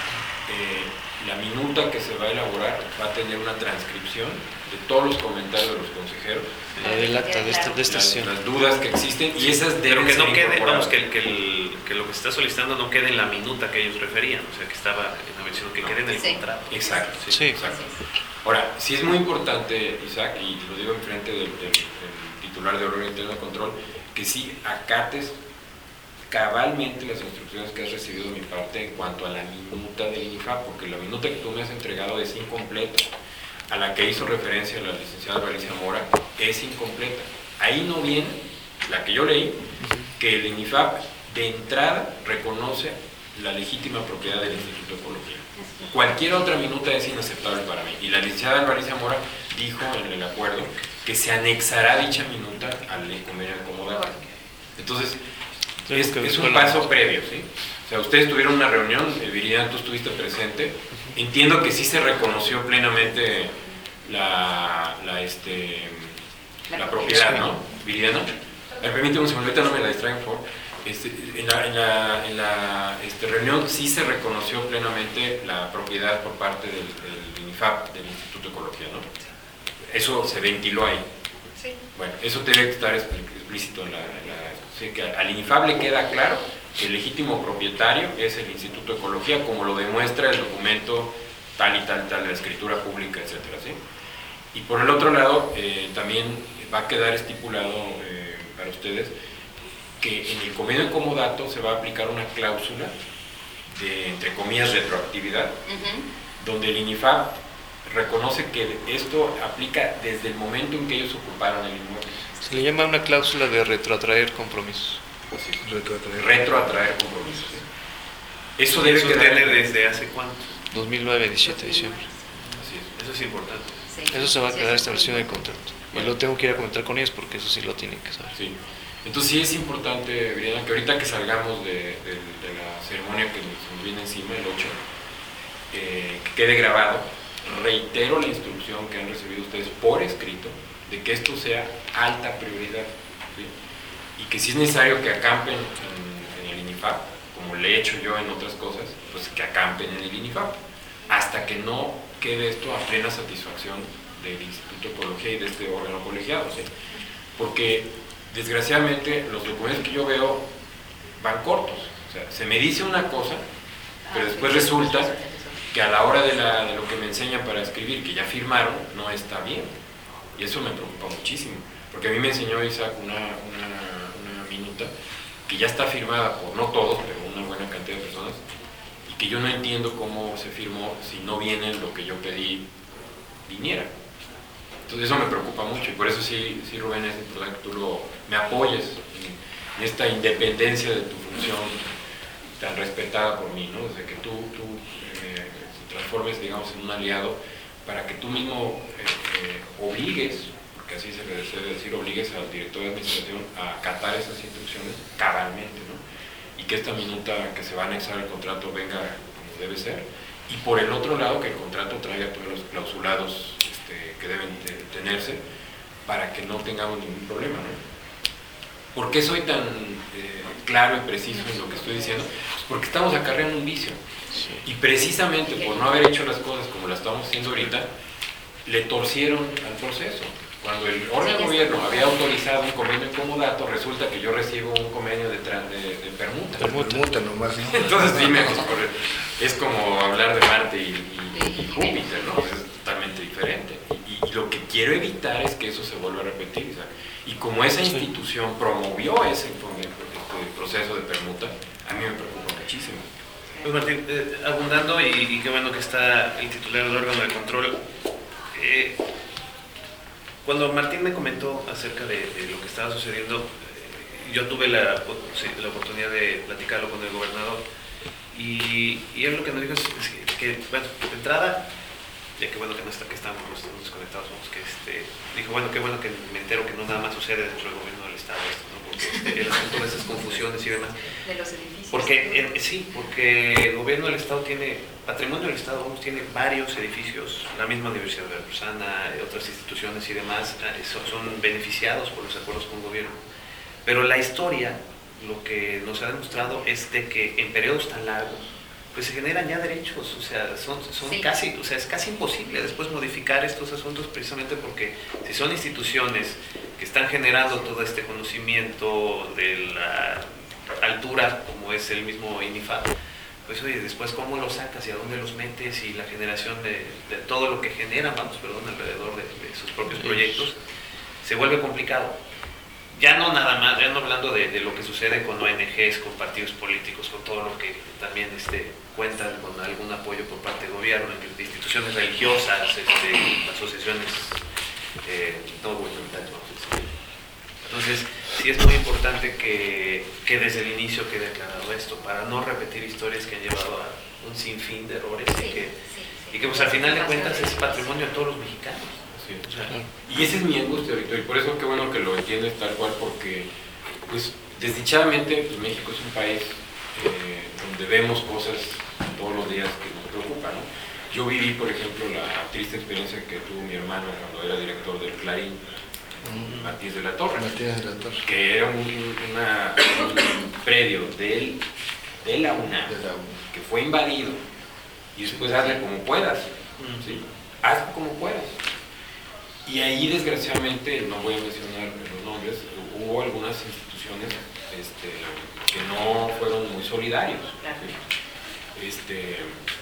eh, la minuta que se va a elaborar va a tener una transcripción de todos los comentarios de los consejeros,
la del acta de esta, de esta
las,
sesión,
las dudas que existen y esas deben
pero que no
ser
quede, vamos, que, el, que, el, que lo que se está solicitando no quede en la minuta que ellos referían, o sea, que estaba en la mención, que no. quede en el sí. contrato.
Exacto,
sí, sí.
exacto. Ahora, sí es muy importante, Isaac, y lo digo en frente del, del, del titular de órgano interno de control, que sí acates cabalmente las instrucciones que has recibido de mi parte en cuanto a la minuta del INIFAP, porque la minuta que tú me has entregado es incompleta. A la que hizo referencia la licenciada Valicia Mora es incompleta. Ahí no viene, la que yo leí, que el INIFAP de entrada reconoce la legítima propiedad del Instituto de Ecología. Cualquier otra minuta es inaceptable para mí. Y la licenciada Valicia Mora dijo en el acuerdo que se anexará dicha minuta al convenio de comodato. Entonces, es, es un paso previo, ¿sí? O sea, ustedes tuvieron una reunión, eh, Viridiana, tú estuviste presente. Entiendo que sí se reconoció plenamente la, la, este, la propiedad, ¿no? Viridiana. A ver, permíteme un segundo, ahorita no me la distraigan, por favor. Este, en la, en la, en la este, reunión sí se reconoció plenamente la propiedad por parte del, del INIFAP, del Instituto de Ecología, ¿no? Eso se ventiló ahí.
Sí.
Bueno, eso debe estar explícito en la... En la sí, que al INIFAP le queda claro que el legítimo propietario es el Instituto de Ecología, como lo demuestra el documento tal y tal, tal, la escritura pública, etcétera, ¿sí? Y por el otro lado, eh, también va a quedar estipulado eh, para ustedes que en el convenio de comodato se va a aplicar una cláusula de, entre comillas, retroactividad, uh-huh. donde el INIFAP reconoce que esto aplica desde el momento en que ellos ocuparon el inmueble.
Se le llama una cláusula de retroatraer compromisos.
Así es. Retroatraer, retroatraer compromisos. ¿Sí? Eso debe
¿Eso
quedar
tiene desde hace cuánto?
dos mil nueve, diecisiete de diciembre.
Así es.
Eso es importante.
Sí.
Eso se va a quedar establecido en el contrato. Y lo tengo que ir a comentar con ellos porque eso sí lo tienen que saber.
Sí. Entonces sí es importante, Viridiana, que ahorita que salgamos de, de, de la ceremonia que nos viene encima, el ocho, eh, que quede grabado, reitero la instrucción que han recibido ustedes por escrito, de que esto sea alta prioridad, ¿sí? Y que si es necesario que acampen en, en el INIFAP, como le he hecho yo en otras cosas, pues que acampen en el INIFAP, hasta que no quede esto a plena satisfacción del Instituto de Ecología y de este órgano colegiado, ¿sí? Porque desgraciadamente los documentos que yo veo van cortos, o sea, se me dice una cosa, pero después resulta que a la hora de, la, de lo que me enseñan para escribir, que ya firmaron, no está bien, y eso me preocupa muchísimo, porque a mí me enseñó Isaac una, una, una minuta que ya está firmada por, no todos, pero una buena cantidad de personas, y que yo no entiendo cómo se firmó si no viene lo que yo pedí viniera. Entonces eso me preocupa mucho, y por eso sí, sí Rubén, es importante que tú lo, me apoyes en, en esta independencia de tu función tan respetada por mí, ¿no? Desde que tú, tú eh, te transformes, digamos, en un aliado, para que tú mismo eh, eh, obligues, porque así se le debe decir, obligues al director de administración a acatar esas instrucciones cabalmente, ¿no? Y que esta minuta que se va a anexar al contrato venga como debe ser, y por el otro lado que el contrato traiga todos los clausulados este, que deben de tenerse para que no tengamos ningún problema, ¿no? ¿Por qué soy tan eh, claro y preciso en lo que estoy diciendo? Pues porque estamos acarreando un vicio, y precisamente por no haber hecho las cosas como las estamos haciendo ahorita, le torcieron al proceso. Cuando el órgano de gobierno había autorizado un convenio en comodato, resulta que yo recibo un convenio de, de, de permuta.
Permuta nomás.
Entonces dime, pues, es como hablar de Marte y, y, y Júpiter, ¿no? Es totalmente diferente. Y, y lo que quiero evitar es que eso se vuelva a repetir, ¿sabes? Y como esa institución promovió ese este proceso de permuta, a mí me preocupa muchísimo.
Pues Martín, eh, abundando, y, y qué bueno que está el titular del órgano de control, eh, cuando Martín me comentó acerca de, de lo que estaba sucediendo, eh, yo tuve la, sí, la oportunidad de platicarlo con el gobernador, y, y él lo que nos dijo es, es que, que, bueno, de entrada, ya que bueno que no está, que estamos, estamos desconectados, que este, dijo, bueno, qué bueno que me entero que no nada más sucede dentro del gobierno del Estado esto, ¿no? Porque este, el asunto de esas confusiones y demás.
De los edificios.
Porque, en, sí, porque el gobierno del Estado tiene, patrimonio del Estado tiene varios edificios, la misma Universidad Veracruzana, otras instituciones y demás, son, son beneficiados por los acuerdos con el gobierno. Pero la historia, lo que nos ha demostrado es de que en periodos tan largos, pues se generan ya derechos, o sea, son, son sí. casi, o sea, es casi imposible después modificar estos asuntos, precisamente porque si son instituciones que están generando todo este conocimiento de la altura, como es el mismo INIFAP, pues oye, después cómo los sacas y a dónde los metes, y la generación de, de todo lo que generan, vamos, perdón, alrededor de, de sus propios proyectos, se vuelve complicado. Ya no nada más, ya no hablando de, de lo que sucede con O N Ges, con partidos políticos, con todo lo que también este, cuentan con algún apoyo por parte del gobierno, de instituciones religiosas, este, asociaciones eh, no gubernamentales, vamos a decir. Entonces, sí es muy importante que, que desde el inicio quede aclarado esto, para no repetir historias que han llevado a un sinfín de errores, sí, y, que, sí, sí. y que pues al final de cuentas es patrimonio de todos los mexicanos.
Sí. O sea, y esa es mi angustia, Víctor, y por eso qué bueno que lo entiendes tal cual, porque pues desdichadamente pues, México es un país eh, donde vemos cosas todos los días que nos preocupan, ¿no? Yo viví, por ejemplo, la triste experiencia que tuvo mi hermano cuando era director del Clarín, mm. Matías de la Torre,
Matías de la Torre,
que era un, una, un predio del, de la UNAM, que fue invadido, y después hazle como puedas, ¿sí? Hazle como puedas. Y ahí, desgraciadamente, no voy a mencionar los nombres, hubo algunas instituciones este, que no fueron muy solidarios. ¿Sí? Este,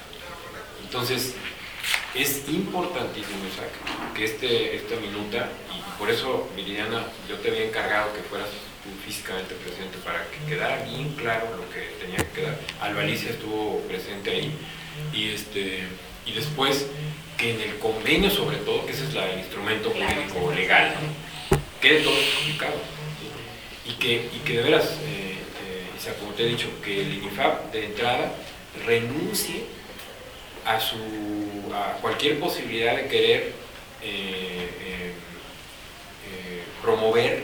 entonces, es importantísimo, Isaac, que este, esta minuta, y por eso, Viridiana, yo te había encargado que fueras tú físicamente presente para que quedara bien claro lo que tenía que quedar. Alba Alicia estuvo presente ahí, y, este, y después que en el convenio, sobre todo, que ese es la, el instrumento jurídico legal, ¿no? Quede todo explicado, ¿sí? y, que, y que de veras, eh, eh, Isaac, como te he dicho, que el INIFAP de entrada renuncie a, su, a cualquier posibilidad de querer eh, eh, eh, promover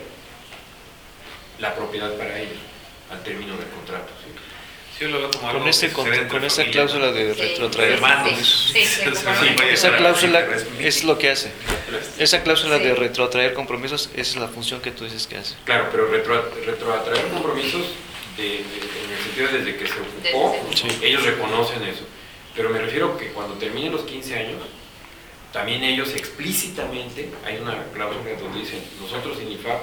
la propiedad para ellos al término del contrato. ¿sí?
Sí, yo lo veo como algo
Con, ese,
que
con,
sucede entre
con esa
familia,
cláusula
¿no?
de
Sí.
retrotraer,
Hermanos.
Sí, sí, sí,
Sí, vaya,
esa
para-
cláusula
sí,
es lo que hace. Esa cláusula
Sí.
de retrotraer compromisos es la función que tú dices que hace.
Claro, pero retro, retroatraer compromisos de, de- en el sentido desde que se ocupó,
Sí.
ellos reconocen eso. Pero me refiero que cuando terminen los quince años, también ellos explícitamente, hay una cláusula donde dicen, nosotros en I N I F A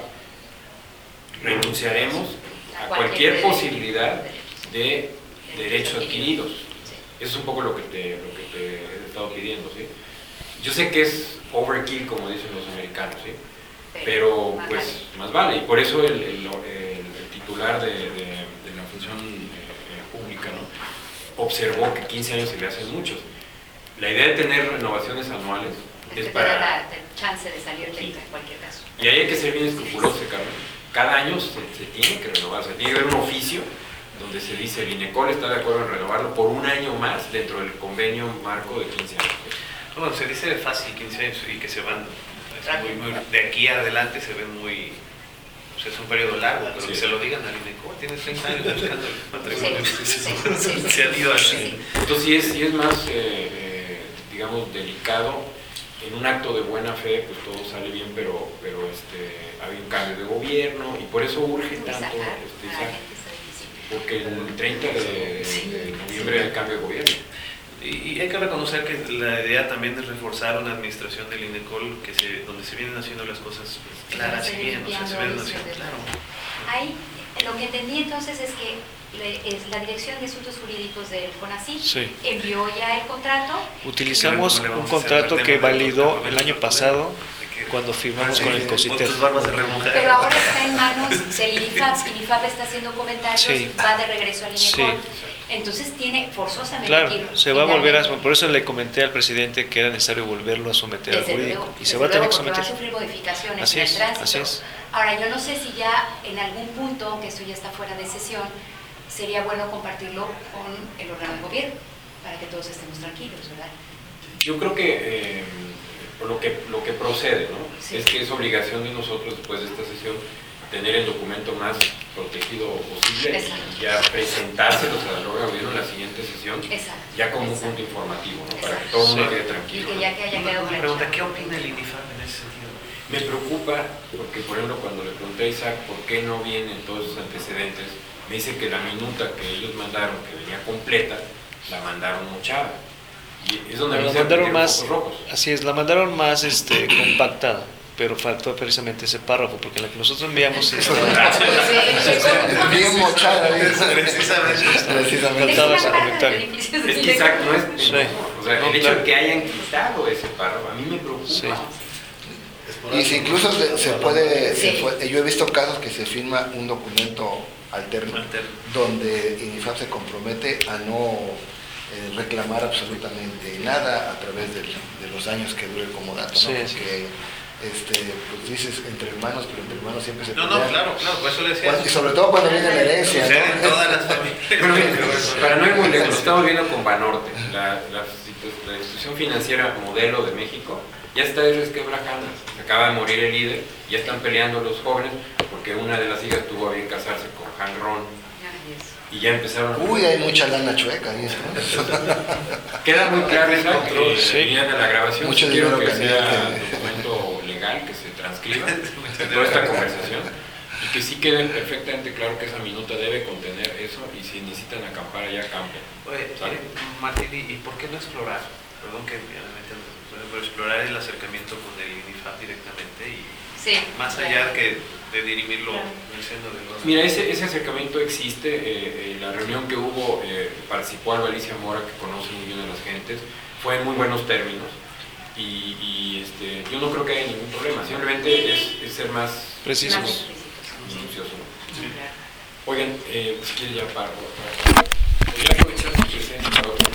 P renunciaremos a cualquier posibilidad de derechos adquiridos. Eso es un poco lo que te, lo que te he estado pidiendo, ¿sí? Yo sé que es overkill, como dicen los americanos, ¿sí? Pero pues más vale, y por eso el, el, el- el titular de, de- de la función eh, pública, ¿no? observó que quince años se le hacen muchos. La idea de tener renovaciones anuales es
Te da
para...
la chance de salir de en cualquier caso.
Y ahí hay que ser bien escrupuloso, Carmen. Cada año se, se tiene que renovar, se tiene que haber un oficio donde se dice el INECOL está de acuerdo en renovarlo por un año más dentro del convenio marco de quince años.
Bueno, se dice fácil quince años y que se van, es muy, muy, de aquí adelante se ven muy, o sea, es un periodo largo, pero
Sí.
que se lo digan al INECO, tienes treinta años buscando el matrimonio,
Sí, sí, sí, sí.
se han ido así.
Entonces sí es, sí es más, eh, eh, digamos, delicado. En un acto de buena fe, pues todo sale bien, pero, pero este, hay un cambio de gobierno y por eso urge tanto, este, Isaac, porque el treinta de, de noviembre hay cambio de gobierno.
Y, y hay que reconocer que la idea también es reforzar una administración del INECOL que se, donde se vienen haciendo las cosas pues, claras y bien, o sea, se vienen haciendo claro.
Ahí, lo que entendí entonces es que le- es la Dirección de Asuntos Jurídicos del CONACYT
Sí.
envió ya el contrato.
Utilizamos
Le vamos
un
a hacer
contrato
el
que
tema del
validó
doctor
el año pasado cuando firmamos con el COSITER.
Con tus barbas de remujer.
Pero ahora está en manos del I N I F A P. I N I F A P está haciendo comentarios,
Sí.
va de regreso al
Sí.
INECOL. Entonces tiene forzosamente
Claro,
que ir.
se va a volver a...
finalmente.
Por eso le comenté al presidente que era necesario volverlo a someter al
Desde
jurídico.
luego,
Y
desde
se va a tener
luego,
que
porque va a
someter.
sufrir modificaciones
Así
en el
es,
tránsito.
así es.
Ahora, yo no sé si ya en algún punto, que esto ya está fuera de sesión, sería bueno compartirlo con el órgano de gobierno, para que todos estemos tranquilos, ¿verdad?
Yo creo que eh, lo que lo que procede, ¿no?
Sí.
Es que es obligación de nosotros después de esta sesión tener el documento más protegido posible
Exacto.
y ya presentárselos al órgano de gobierno en la siguiente sesión,
Exacto.
ya como un
Exacto.
punto informativo, ¿no? Para que todo el mundo
Sí.
quede
Y
tranquilo.
que ya que haya
Una,
quedado
una pregunta,
planchado.
¿qué opina el I N I F A P en ese sentido?
Me preocupa porque, por ejemplo, cuando le pregunté a Isaac por qué no vienen todos esos antecedentes, me dice que la minuta que ellos mandaron, que venía completa, la mandaron mochada. Y es donde me
La
dice
mandaron
que
más,
focos rojos.
así es, la mandaron más este, compactada, pero faltó precisamente ese párrafo, porque la que nosotros enviamos es
Bien mochada, bien.
Precisamente.
Precisamente.
Faltaba ese comentario.
Es que Isaac no es...
Sí.
O sea,
No,
el hecho
claro.
de que hayan quitado ese párrafo, a mí me preocupa.
Sí.
Y si incluso se, se puede, se
Sí.
puede- yo he visto casos que se firma un documento alterno,
Alterno.
donde I N I F A P se compromete a no eh, reclamar absolutamente nada a través del- de los años que dure el comodato, ¿no?
Sí,
Porque
sí.
este, pues dices entre hermanos, pero entre hermanos siempre se
No, no,
pelean.
claro, claro, por eso le decía.
Cuando- y sobre todo cuando viene la herencia,
Sucede en
¿no?
todas las familias.
Pero mira, para no ir muy lejos, lo estamos viendo con Banorte, la, la, la institución financiera modelo de México, ya está desquebrajada. Se acaba de morir el líder, ya están peleando los jóvenes, porque una de las hijas tuvo a bien casarse con Han Ron, y ya empezaron...
Uy, hay mucha lana chueca ahí, ¿no?
Queda muy claro, Isaac, que
Sí.
venía de la grabación.
Mucho
Quiero
dinero
que
caliente.
sea documento legal, que se transcriba toda esta conversación y que sí quede perfectamente claro que esa minuta debe contener eso y si necesitan acampar allá, acampen.
Oye,
¿Sale?
Martín, ¿y por qué no explorar? Perdón que me meta, pero explorar el acercamiento con el I N I F A P directamente y
Sí.
más allá que de dirimirlo en el seno de los...
Mira, ese, ese acercamiento existe, eh, eh, la reunión que hubo, eh, participó Alba Alicia Mora, que conoce muy bien a las gentes, fue en muy buenos términos y, y, este, yo no creo que haya ningún problema, simplemente es, es ser más
Precisos.
Más
minucioso.
Sí.
Oigan, eh, si quiere ya paro. Voy a aprovechar su presencia para